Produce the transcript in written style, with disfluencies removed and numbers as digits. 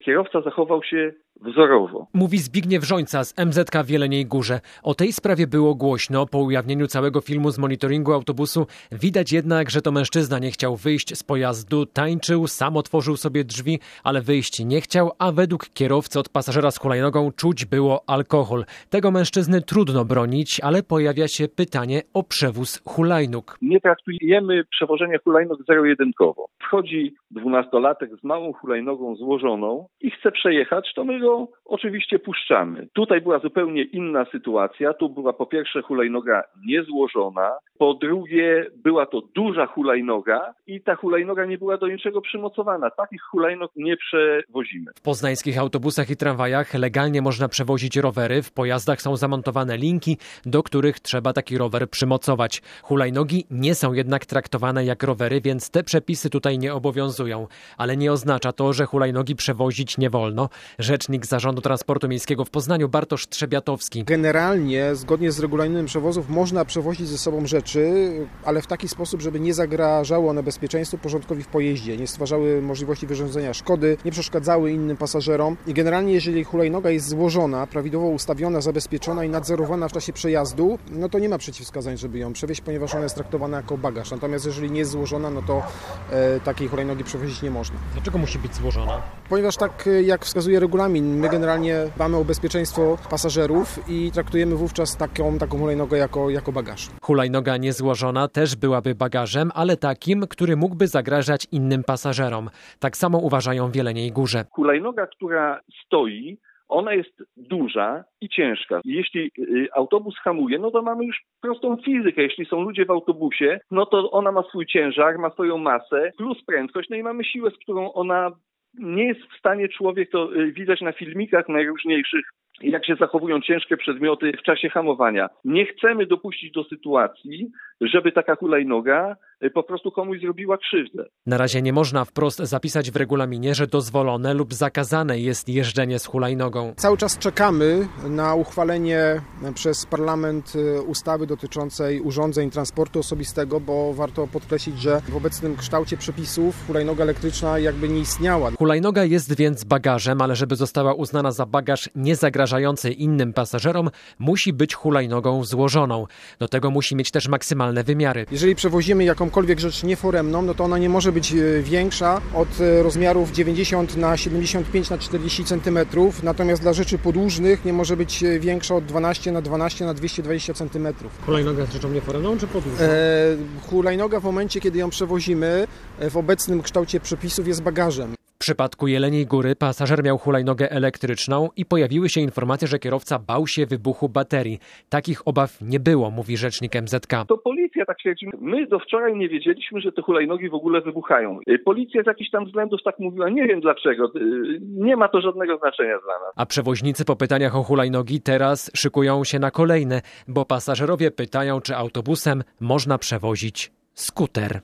Kierowca zachował się wzorowo. Mówi Zbigniew Żońca z MZK w Jeleniej Górze. O tej sprawie było głośno. Po ujawnieniu całego filmu z monitoringu autobusu widać jednak, że to mężczyzna nie chciał wyjść z pojazdu, tańczył, sam otworzył sobie drzwi, ale wyjść nie chciał, a według kierowcy od pasażera z hulajnogą czuć było alkohol. Tego mężczyzny trudno bronić, ale pojawia się pytanie o przewóz hulajnóg. Nie traktujemy przewożenia hulajnóg zero-jedynkowo. Wchodzi 12-latek z małą hulajnogą złożoną i chce przejechać, to my go oczywiście puszczamy. Tutaj była zupełnie inna sytuacja. Tu była po pierwsze hulajnoga niezłożona, po drugie była to duża hulajnoga i ta hulajnoga nie była do niczego przymocowana. Takich hulajnog nie przewozimy. W poznańskich autobusach i tramwajach legalnie można przewozić rowery. W pojazdach są zamontowane linki, do których trzeba taki rower przymocować. Hulajnogi nie są jednak traktowane jak rowery, więc te przepisy tutaj nie obowiązują. Ale nie oznacza to, że hulajnogi przewozić nie wolno. Rzecznik Zarządu Transportu Miejskiego w Poznaniu Bartosz Trzebiatowski. Generalnie, zgodnie z regulaminem przewozów, można przewozić ze sobą rzeczy, ale w taki sposób, żeby nie zagrażały one bezpieczeństwu, porządkowi w pojeździe, nie stwarzały możliwości wyrządzenia szkody, nie przeszkadzały innym pasażerom. I generalnie, jeżeli hulajnoga jest złożona, prawidłowo ustawiona, zabezpieczona i nadzorowana w czasie przejazdu, no to nie ma przeciwwskazań, żeby ją przewieźć, ponieważ ona jest traktowana jako bagaż. Natomiast jeżeli nie jest złożona, no to takiej hulajnogi przewozić nie można. Dlaczego musi być złożona? Ponieważ tak jak wskazuje regulamin, my generalnie dbamy o bezpieczeństwo pasażerów i traktujemy wówczas taką hulajnogę jako bagaż. Hulajnoga niezłożona też byłaby bagażem, ale takim, który mógłby zagrażać innym pasażerom. Tak samo uważają w Jeleniej Górze. Hulajnoga, która stoi, ona jest duża i ciężka. Jeśli autobus hamuje, no to mamy już prostą fizykę. Jeśli są ludzie w autobusie, no to ona ma swój ciężar, ma swoją masę, plus prędkość, no i mamy siłę, z którą ona nie jest w stanie człowiek, to widać na filmikach najróżniejszych, jak się zachowują ciężkie przedmioty w czasie hamowania. Nie chcemy dopuścić do sytuacji, żeby taka hulajnoga po prostu komuś zrobiła krzywdę. Na razie nie można wprost zapisać w regulaminie, że dozwolone lub zakazane jest jeżdżenie z hulajnogą. Cały czas czekamy na uchwalenie przez parlament ustawy dotyczącej urządzeń transportu osobistego, bo warto podkreślić, że w obecnym kształcie przepisów hulajnoga elektryczna jakby nie istniała. Hulajnoga jest więc bagażem, ale żeby została uznana za bagaż niezagrażający innym pasażerom, musi być hulajnogą złożoną. Do tego musi mieć też maksymalne wymiary. Jeżeli przewozimy jakąkolwiek rzecz nieforemną, no to ona nie może być większa od rozmiarów 90 na 75 na 40 cm, natomiast dla rzeczy podłużnych nie może być większa od 12 na 12 na 220 cm. Hulajnoga jest rzeczą nieforemną czy podłużną? Hulajnoga w momencie, kiedy ją przewozimy, w obecnym kształcie przepisów jest bagażem. W przypadku Jeleniej Góry pasażer miał hulajnogę elektryczną i pojawiły się informacje, że kierowca bał się wybuchu baterii. Takich obaw nie było, mówi rzecznik MZK. To policja tak twierdzi. My do wczoraj nie wiedzieliśmy, że te hulajnogi w ogóle wybuchają. Policja z jakichś tam względów tak mówiła, nie wiem dlaczego. Nie ma to żadnego znaczenia dla nas. A przewoźnicy po pytaniach o hulajnogi teraz szykują się na kolejne, bo pasażerowie pytają, czy autobusem można przewozić skuter.